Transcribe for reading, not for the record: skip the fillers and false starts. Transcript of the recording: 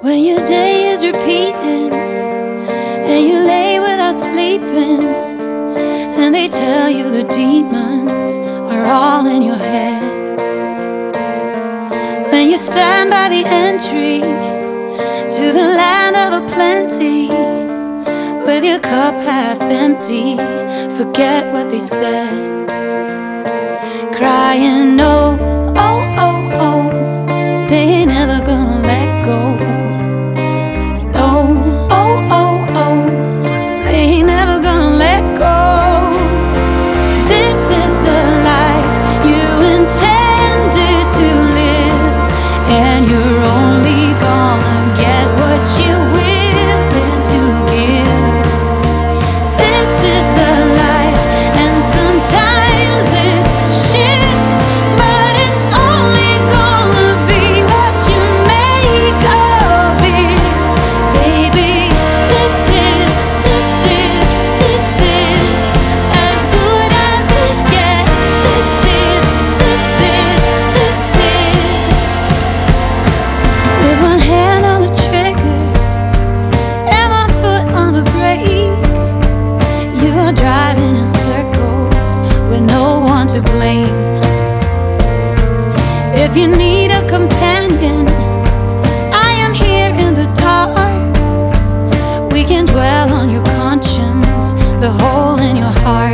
When your day is repeating and you lay without sleeping, and they tell you the demons are all in your head. When you stand by the entry to the land of aplenty, with your cup half empty, forget what they said. Crying, oh, oh, oh, oh, they ain't never gonna let go. No, oh, oh, oh, they ain't never gonna let go. This is the life you intended to live, and you're only gonna get what you're willing to give. This is the life, and sometimes it's shit, but it's only gonna be what you make of it. Baby, this is as good as it gets. This is with one hand on the trigger and my foot on the brake. You are driving in circles with no one to blame. If you need a companion, I am here in the dark. We can dwell on your conscience, the hole in your heart.